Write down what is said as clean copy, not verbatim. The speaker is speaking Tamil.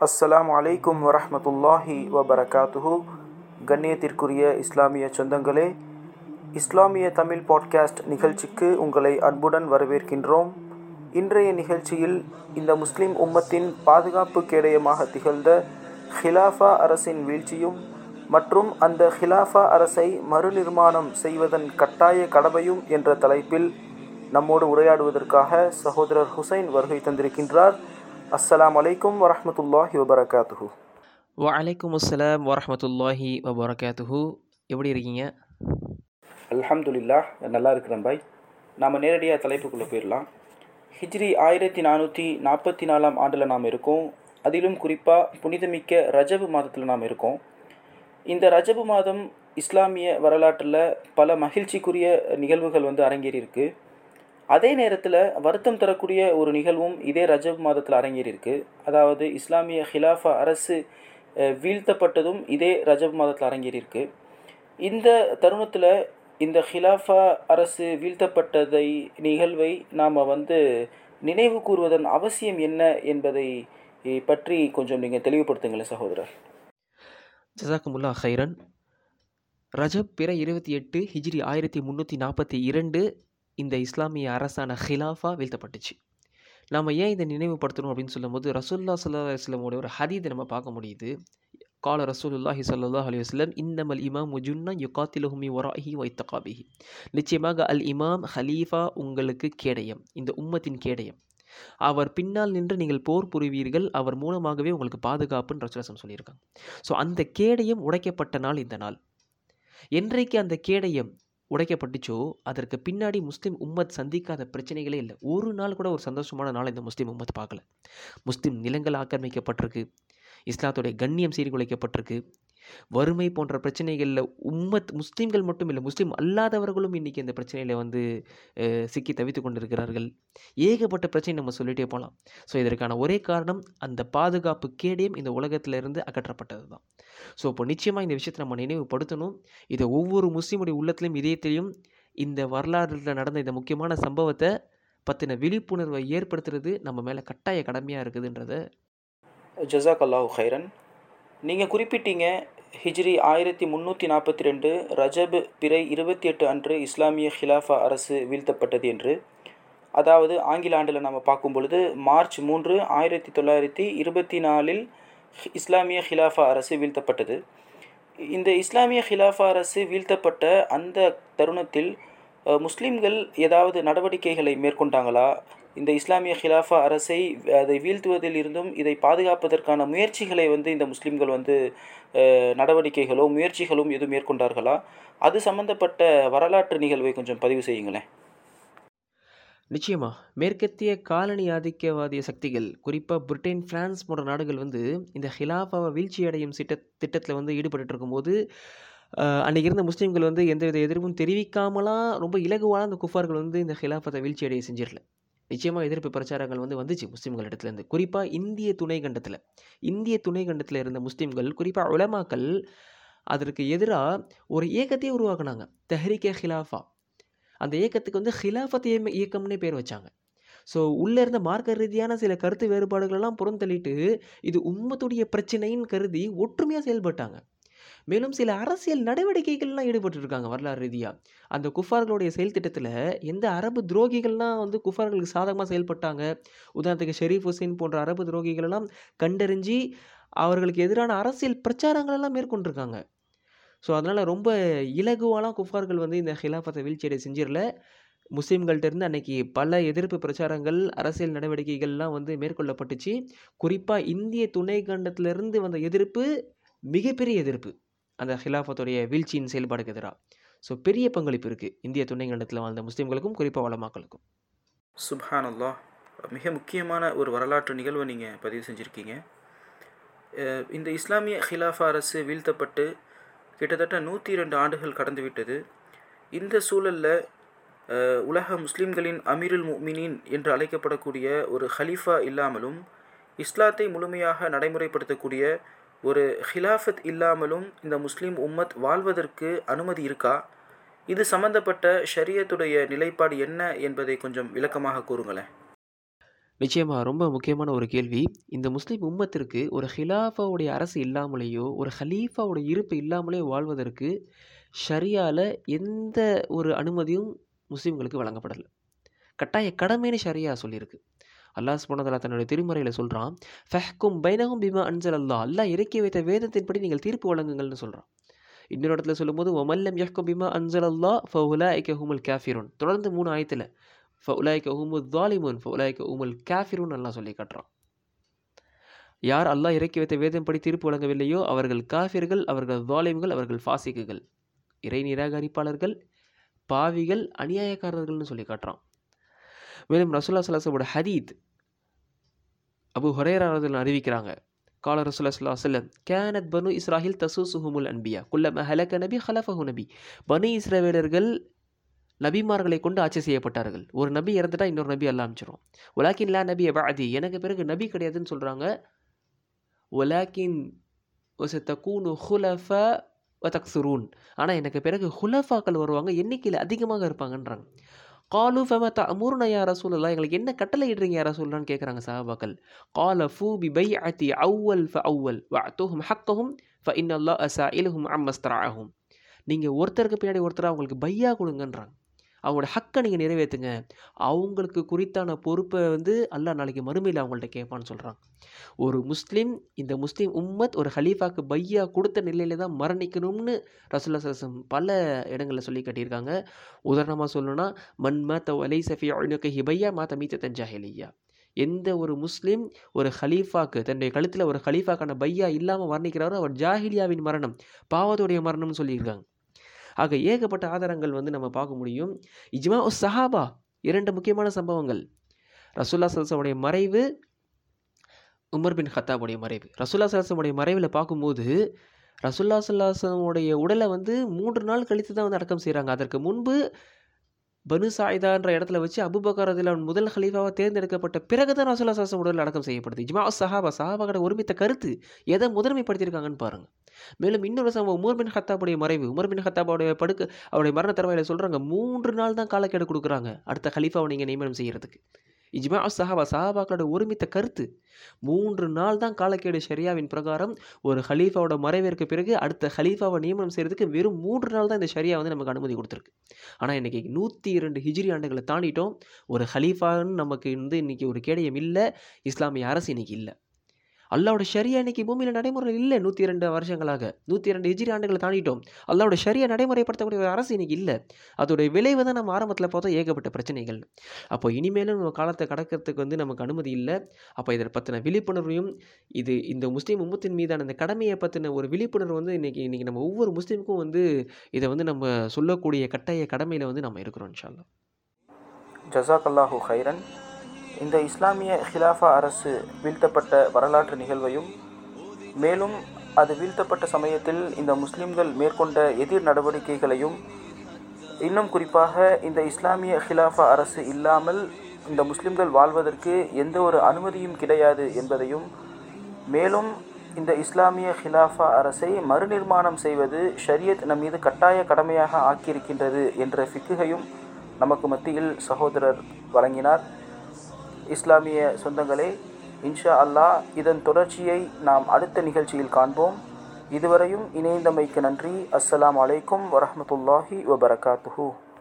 அஸ்ஸலாமு அலைக்கும் வரஹ்மத்துல்லாஹி வபரகாத்துஹு. கண்ணியத்திற்குரிய இஸ்லாமிய சொந்தங்களே, இஸ்லாமிய தமிழ் பாட்காஸ்ட் நிகழ்ச்சிக்கு உங்களை அன்புடன் வரவேற்கின்றோம். இன்றைய நிகழ்ச்சியில் இந்த முஸ்லிம் உம்மத்தின் பாதுகாப்பு கேடயமாக திகழ்ந்த ஹிலாஃபா அரசின் வீழ்ச்சியும் மற்றும் அந்த ஹிலாஃபா அரசை மறுநிர்மாணம் செய்வதன் கட்டாய கடமையும் என்ற தலைப்பில் நம்மோடு உரையாடுவதற்காக சகோதரர் ஹுசைன் வருகை தந்திருக்கின்றார். அஸ்ஸலாமு அலைக்கும் வரஹ்மத்துல்லாஹி வபரகாத்துஹு. வலைக்கும் அஸ்ஸலாம் வரஹ்மத்துல்லாஹி வபரகாத்துஹு. எப்படி இருக்கீங்க? அல்ஹம்துலில்லாஹ், நல்லா இருக்கிறேன் பாய். நாம் நேரடியாக தலைப்புக்குள்ளே போயிடலாம். ஹிஜ்ரி 1444 ஆண்டில் நாம் இருக்கோம். அதிலும் குறிப்பாக புனிதமிக்க ரஜபு மாதத்தில் நாம் இருக்கோம். இந்த ரஜபு மாதம் இஸ்லாமிய வரலாற்றில் பல மகிழ்ச்சிக்குரிய நிகழ்வுகள் அரங்கேறியிருக்கு. அதே நேரத்தில் வருத்தம் தரக்கூடிய ஒரு நிகழ்வும் இதே ரஜப் மாதத்தில் அரங்கேறியிருக்கு. அதாவது இஸ்லாமிய ஹிலாஃபா அரசு வீழ்த்தப்பட்டதும் இதே ரஜப் மாதத்தில் அரங்கேறியிருக்கு. இந்த தருணத்தில் இந்த ஹிலாஃபா அரசு வீழ்த்தப்பட்டதை நிகழ்வை நாம் நினைவு கூறுவதன் அவசியம் என்ன என்பதை பற்றி கொஞ்சம் நீங்கள் தெளிவுபடுத்துங்களேன் சகோதரர். ஜஸாக்குமுல்லா ஹைரன். ரஜப் பிற 28 ஹிஜ்ரி 1342 இந்த இஸ்லாமிய அரசான ஹிலாஃபா வீழ்த்தப்பட்டுச்சு. நம்ம ஏன் இதை நினைவுபடுத்தணும் அப்படின்னு சொல்லும்போது ரசூலுல்லாஹி ஸல்லல்லாஹு அலைஹி வஸல்லம் ஒரு ஹதீஸை நம்ம பார்க்க முடியுது. கால ரசூலுல்லாஹி ஸல்லல்லாஹு அலைஹி வஸல்லம் இன்னமல் இமாம் ஜுன்னா யுகாத்திலுஹும் வராஹி வைத்தகாபிஹி. நிச்சயமாக அல் இமாம் ஹலீஃபா உங்களுக்கு கேடயம், இந்த உம்மத்தின் கேடயம். அவர் பின்னால் நின்று நீங்கள் போர் புரிவீர்கள், அவர் மூலமாகவே உங்களுக்கு பாதுகாப்புன்னு ரசூலுல்லாஹி சொல்லியிருக்காங்க. ஸோ அந்த கேடயம் உடைக்கப்பட்ட நாள் இந்த நாள். என்றைக்கு அந்த கேடயம் உடைக்கப்பட்டுச்சோ அதற்கு பின்னாடி முஸ்லீம் உம்மத் சந்திக்காத பிரச்சனைகளே இல்லை. ஒரு நாள் கூட ஒரு சந்தோஷமான நாள் இந்த முஸ்லீம் உம்மத் பார்க்கல. முஸ்லீம் நிலங்கள் ஆக்கிரமிக்கப்பட்டிருக்கு, இஸ்லாத்துடைய கண்ணியம் சீர்குலைக்கப்பட்டிருக்கு, வறுமை போன்ற பிரச்சனைகளில் முஸ்லீம்கள் மட்டும் இல்லை, முஸ்லீம் அல்லாதவர்களும் இன்றைக்கி இந்த பிரச்சனையில் சிக்கி தவித்து கொண்டிருக்கிறார்கள். ஏகப்பட்ட பிரச்சனை நம்ம சொல்லிகிட்டே போகலாம். ஸோ இதற்கான ஒரே காரணம் அந்த பாதுகாப்பு கேடயம் இந்த உலகத்திலிருந்து அகற்றப்பட்டது தான். ஸோ இப்போ நிச்சயமாக இந்த விஷயத்தை நம்ம நினைவுபடுத்தணும். இதை ஒவ்வொரு முஸ்லீமுடைய உள்ளத்திலையும் இதயத்திலையும் இந்த வரலாற்றில் நடந்த இந்த முக்கியமான சம்பவத்தை பற்றின விழிப்புணர்வை ஏற்படுத்துறது நம்ம மேலே கட்டாய கடமையாக இருக்குதுன்றத. ஜஸாக்கல்லாஹு ஹைரன். நீங்கள் குறிப்பிட்டீங்க ஹிஜ்ரி 1342 ரஜப் பிறை 28 அன்று இஸ்லாமிய ஹிலாஃபா அரசு வீழ்த்தப்பட்டது என்று. அதாவது ஆங்கில ஆண்டில் நம்ம பார்க்கும் பொழுது மார்ச் 3, 1924 இஸ்லாமிய ஹிலாஃபா அரசு வீழ்த்தப்பட்டது. இந்த இஸ்லாமிய ஹிலாஃபா அரசு வீழ்த்தப்பட்ட அந்த தருணத்தில் முஸ்லீம்கள் ஏதாவது நடவடிக்கைகளை மேற்கொண்டாங்களா? இந்த இஸ்லாமிய ஹிலாஃபா அரசை அதை வீழ்த்துவதில் இருந்தும் இதை பாதுகாப்பதற்கான முயற்சிகளை இந்த முஸ்லீம்கள் நடவடிக்கைகளோ முயற்சிகளும் எதுவும் மேற்கொண்டார்களா? அது சம்பந்தப்பட்ட வரலாற்று நிகழ்வை கொஞ்சம் பதிவு செய்யுங்களேன். நிச்சயமாக மேற்கத்திய காலனி ஆதிக்கவாதிய சக்திகள், குறிப்பாக பிரிட்டன், பிரான்ஸ் போன்ற நாடுகள் இந்த ஹிலாஃபாவை வீழ்ச்சி அடையும் திட்டத்தில் ஈடுபட்டு இருக்கும்போது அன்றைக்கி இருந்த முஸ்லீம்கள் எந்தவித எதிர்ப்பும் தெரிவிக்காமலாம் ரொம்ப இலகுவான அந்த குஃபார்கள் இந்த ஹிலாஃபத்தை வீழ்ச்சி அடைய செஞ்சிடல. நிச்சயமாக எதிர்ப்பு பிரச்சாரங்கள் வந்துச்சு முஸ்லீம்கள் இடத்துலேருந்து. குறிப்பாக இந்திய துணைக்கண்டத்தில் இருந்த முஸ்லீம்கள், குறிப்பாக உலமாக்கள் அதற்கு எதிராக ஒரு இயக்கத்தையே உருவாக்குனாங்க, தெஹ்ரீக் ஹிலாஃபா. அந்த இயக்கத்துக்கு ஹிலாஃபத் இயக்கம்னே பேர் வச்சாங்க. ஸோ உள்ளே இருந்த மார்க்க ரீதியான சில கருத்து வேறுபாடுகளெல்லாம் புறந்தள்ளிட்டு இது உம்மத்துடைய பிரச்சனைன்னு கருதி ஒற்றுமையாக செயல்பட்டாங்க. மேலும் சில அரசியல் நடவடிக்கைகள்லாம் ஈடுபட்டுருக்காங்க வரலாறு ரீதியாக. அந்த குஃபார்களுடைய செயல் திட்டத்தில் எந்த அரபு துரோகிகள்லாம் குஃபார்களுக்கு சாதகமாக செயல்பட்டாங்க, உதாரணத்துக்கு ஷெரீஃப் ஹுசைன் போன்ற அரபு துரோகிகளெல்லாம் கண்டறிஞ்சு அவர்களுக்கு எதிரான அரசியல் பிரச்சாரங்களெல்லாம் மேற்கொண்டிருக்காங்க. ஸோ அதனால் ரொம்ப இலகுவாலாம் குஃபார்கள் இந்த ஹிலாஃபத்தை வீழ்ச்சியடை செஞ்சிடல. முஸ்லீம்கள்கிட்டருந்து அன்றைக்கி பல எதிர்ப்பு பிரச்சாரங்கள், அரசியல் நடவடிக்கைகள்லாம் மேற்கொள்ளப்பட்டுச்சு. குறிப்பாக இந்திய துணைக்கண்டத்திலிருந்து வந்த எதிர்ப்பு மிகப்பெரிய எதிர்ப்பு அந்த ஹிலாஃபத்துடைய வீழ்ச்சியின் செயல்பாடுக்கு எதிராக. ஸோ பெரிய பங்களிப்பு இருக்குது இந்திய துணைக்கண்டத்தில் வாழ்ந்த முஸ்லீம்களுக்கும், குறிப்பாக வலமாக்களுக்கும். சுப்ஹானல்லாஹ், மிக முக்கியமான ஒரு வரலாற்று நிகழ்வை நீங்கள் பதிவு செஞ்சுருக்கீங்க. இந்த இஸ்லாமிய ஹிலாஃபா அரசு வீழ்த்தப்பட்டு கிட்டத்தட்ட 102 ஆண்டுகள் கடந்து விட்டது. இந்த சூழலில் உலக முஸ்லீம்களின் அமீருல் முஃமினீன் என்று அழைக்கப்படக்கூடிய ஒரு ஹலீஃபா இல்லாமலும், இஸ்லாத்தை முழுமையாக நடைமுறைப்படுத்தக்கூடிய ஒரு ஹிலாஃபத் இல்லாமலும் இந்த முஸ்லீம் உம்மத் வாழ்வதற்கு அனுமதி இருக்கா? இது சம்பந்தப்பட்ட ஷரியத்துடைய நிலைப்பாடு என்ன என்பதை கொஞ்சம் விளக்கமாக கூறுங்களேன். நிச்சயமா ரொம்ப முக்கியமான ஒரு கேள்வி. இந்த முஸ்லிம் உம்மத்திற்கு ஒரு ஹிலாஃபாவுடைய அரசு இல்லாமலேயோ, ஒரு கலீஃபாவுடைய இருப்பு இல்லாமலேயோ வாழ்வதற்கு ஷரியால எந்த ஒரு அனுமதியும் முஸ்லிம்களுக்கு வழங்கப்படல. கட்டாய கடமைன்னு ஷரியா சொல்லியிருக்கு. அல்லாஹ் சுப்ஹானஹு வ தஆலா தன்னுடைய திருமறையில சொல்றான், "ஃபஹ்கும் பைனஹும் பிமா அன்ஸலல்லாஹ்." அல்லாஹ் இறக்கி வைத்த வேதத்தின்படி நீங்கள் தீர்ப்பு வழங்குங்கள்னு சொல்றான். இன்னொரு இடத்துல சொல்லும்போது, "வமன் லம் யஹ்கும் பிமா அன்ஸலல்லாஹ் ஃபஉலாயிக ஹுமுல் காஃபிரூன்." தொடர்ந்து 3 ஆயத்துல ஃபஉலாயிக ஹுமுல் ஸாலிமூன் ஃபஉலாயிக ஹுமுல் காஃபிரூன் அல்லாஹ் சொல்லி காட்டுறான். யார் அல்லாஹ் இறக்கி வைத்த வேதம்படி தீர்ப்பு வழங்கவில்லையோ அவர்கள் காஃபிர்கள், அவர்கள் ஸாலிம்கள், அவர்கள் ஃபாசிக்குகள், இறை நிராகரிப்பாளர்கள், பாவிகள், அநியாயக்காரர்கள்னு சொல்லி காட்டுறான். மேலும் ரசூலுல்லாஹி ஸல்லல்லாஹு அலைஹி வஸல்லம் ஹதீத் அபூ ஹுரைரா ரலியல்லாஹு அறிவிக்கிறாங்க. கால ரசூலுல்லாஹி ஸல்லல்லாஹு அலைஹி வஸல்லம், "கானத் பனு இஸ்ராயில் தஸூசுஹுமுல் அன்பியா குல்லமா ஹலக நபி ஹலஃபஹு நபி." பனு இஸ்ரவேலர்கள் நபிமார்களை கொண்டு ஆட்சி செய்யப்பட்டார்கள். ஒரு நபி இறந்துட்டா இன்னொரு நபி அல்லாஹ் அனுப்பிச்சிரும். வலாக்கின் லா நபிய பஅதி, எனக்கு பிறகு நபி கிடையாதுன்னு சொல்றாங்க. வலாக்கின் வஸதகூனு ஹுலஃபா வதக்ஸுரூன், ஆனால் எனக்கு பிறகு ஹுலஃபாக்கள் வருவாங்க, எண்ணிக்கையில் அதிகமாக இருப்பாங்கன்றாங்க. காலு ஃபமா தஅமுருனா யா ரசூலல்லாஹ், எங்களுக்கு என்ன கட்டளை இடுறீங்க யா ரசூலுல்லாஹ்னு கேட்குறாங்க சஹாபாக்கள். கால ஃபூ பி பைஅத்தி அவ்வல் ஃபஅவ்வல் வஅத்துஹும் ஹக்கஹும் ஃபஇன்னல்லாஹ ஸாயிலுஹும் அம்மா ஸ்தரஅஹும். நீங்கள் ஒருத்தருக்கு பின்னாடி ஒருத்தர் அவங்களுக்கு பையா கொடுங்கன்றாங்க. அவங்களோட ஹக்கை நீங்கள் நிறைவேற்றுங்க, அவங்களுக்கு குறித்தான பொறுப்பை அல்லாஹ் நாளைக்கு மறுமையில் அவங்கள்ட்ட கேட்பான்னு சொல்கிறாங்க. ஒரு முஸ்லீம், இந்த முஸ்லீம் உம்மத் ஒரு ஹலீஃபாக்கு பையா கொடுத்த நிலையில தான் மரணிக்கணும்னு ரசூலுல்லாஹி ஸல்லல்லாஹு அலைஹி வஸல்லம் பல இடங்களில் சொல்லி காட்டியிருக்காங்க. உதாரணமாக சொல்லணும்னா, மன் மாத வலைஸ ஃபீ உனுகிஹி பையா மாத மீத்தத்தன் ஜாஹிலிய்யா. எந்த ஒரு முஸ்லீம் ஒரு ஹலீஃபாக்கு தன்னுடைய கழுத்தில் ஒரு ஹலீஃபாக்கான பையா இல்லாமல் மரணிக்கிறாரோ அவர் ஜாஹிலியாவின் மரணம், பாவத்துடைய மரணம்னு சொல்லியிருக்காங்க. ஆக ஏகப்பட்ட ஆதாரங்கள் நம்ம பார்க்க முடியும். இஜ்மா உஸ் சஹாபா, 2 முக்கியமான சம்பவங்கள். ரசூலுல்லாஹி ஸல்லல்லாஹு அலைஹி வஸல்லம் மறைவு, உமர் பின் கத்தாபுடைய மறைவு. ரசூலுல்லாஹி ஸல்லல்லாஹு அலைஹி வஸல்லம் மறைவில் பார்க்கும்போது ரசூலுல்லாஹி ஸல்லல்லாஹு அலைஹி வஸல்லம் உடலை 3 நாள் கழித்து தான் அடக்கம் செய்கிறாங்க. அதற்கு முன்பு பனு சாயிதான்ற இடத்துல வச்சு அபூபக்கர் ரலியல்லாஹு அன்ஹு முதல் ஹலீஃபாவாக தேர்ந்தெடுக்கப்பட்ட பிறகு தான் ரசூலுல்லாஹி ஸல்லல்லாஹு அலைஹி வஸல்லம் உடல் அடக்கம் செய்யப்படுது. இஜ்மா உஸ் சஹாபா, சஹாபாக்களோட ஒருமித்த கருத்து எதை முதன்மைப்படுத்தியிருக்காங்கன்னு பாருங்க. மேலும் இன்னொரு சம்பவம், உமர் பின் கத்தாபுடைய மறைவு. உமர் பின் கத்தாபுடைய அவருடைய மரண தருவாயில சொல்றாங்க, 3 நாள் தான் காலக்கெடு கொடுக்குறாங்க அடுத்த ஹலீஃபாவை நீங்க நியமனம் செய்யறதுக்கு. இஜ்மா சஹாபா, சஹாபாக்களோட ஒருமித்த கருத்து 3 நாள் தான் காலக்கெடு. ஷரியாவின் பிரகாரம் ஒரு ஹலீஃபாவோட மறைவிற்கு பிறகு அடுத்த ஹலீஃபாவை நியமனம் செய்யறதுக்கு வெறும் 3 நாள் தான் இந்த ஷரியா நமக்கு அனுமதி கொடுத்துருக்கு. ஆனால் இன்னைக்கு 102 ஹிஜ்ரி ஆண்டுகளை தாண்டிட்டோம். ஒரு ஹலீஃபான்னு நமக்கு இன்னைக்கு ஒரு கேடயம் இல்லை, இஸ்லாமிய அரசு இன்னைக்கு இல்லை. அல்லாவோட ஷரியா இன்னைக்கு பூமியில் நடைமுறை இல்லை. 102 வருஷங்களாக 102 ஹிஜ்ரி ஆண்டுகளை தாண்டிட்டோம். அல்லாவோட ஷரியா நடைமுறைப்படுத்தக்கூடிய ஒரு அரசு இன்னைக்கு இல்லை. அதோடைய விளைவு தான் நம்ம ஆரம்பத்தில் பார்த்தோம், ஏகப்பட்ட பிரச்சனைகள். அப்போ இனிமேலும் நம்ம காலத்தை கடக்கிறதுக்கு நமக்கு அனுமதி இல்லை. அப்போ இதை பற்றின விழிப்புணர்வையும் இந்த முஸ்லீம் உம்மத்தின் மீதான இந்த கடமையை பற்றின ஒரு விழிப்புணர்வு இன்னைக்கு நம்ம ஒவ்வொரு முஸ்லீமுக்கும் இதை நம்ம சொல்லக்கூடிய கட்டாய கடமையில் நம்ம இருக்கிறோம் இன்ஷா அல்லாஹ். ஜஸாக்கல்லாஹு ஹைரன். இந்த இஸ்லாமிய ஹிலாஃபா அரசு வீழ்த்தப்பட்ட வரலாற்று நிகழ்வையும், மேலும் அது வீழ்த்தப்பட்ட சமயத்தில் இந்த முஸ்லிம்கள் மேற்கொண்ட எதிர் நடவடிக்கைகளையும், இன்னும் குறிப்பாக இந்த இஸ்லாமிய ஹிலாஃபா அரசு இல்லாமல் இந்த முஸ்லிம்கள் வாழ்வதற்கு எந்த ஒரு அனுமதியும் கிடையாது என்பதையும், மேலும் இந்த இஸ்லாமிய ஹிலாஃபா அரசை மறுநிர்மாணம் செய்வது ஷரியத் நம் மீது கட்டாய கடமையாக ஆக்கியிருக்கின்றது என்ற ஃபிக்ஹையும் நமக்கு மத்தியில் சகோதரர் வழங்கினார். இஸ்லாமிய சொந்தங்களே, இன்ஷா அல்லாஹ் இதன் தொடர்ச்சியை நாம் அடுத்த நிகழ்ச்சியில் காண்போம். இதுவரையும் இணைந்தமைக்கு நன்றி. அஸ்ஸலாமு அலைக்கும் வரஹ்மத்துல்லாஹி வபரகாத்துஹு.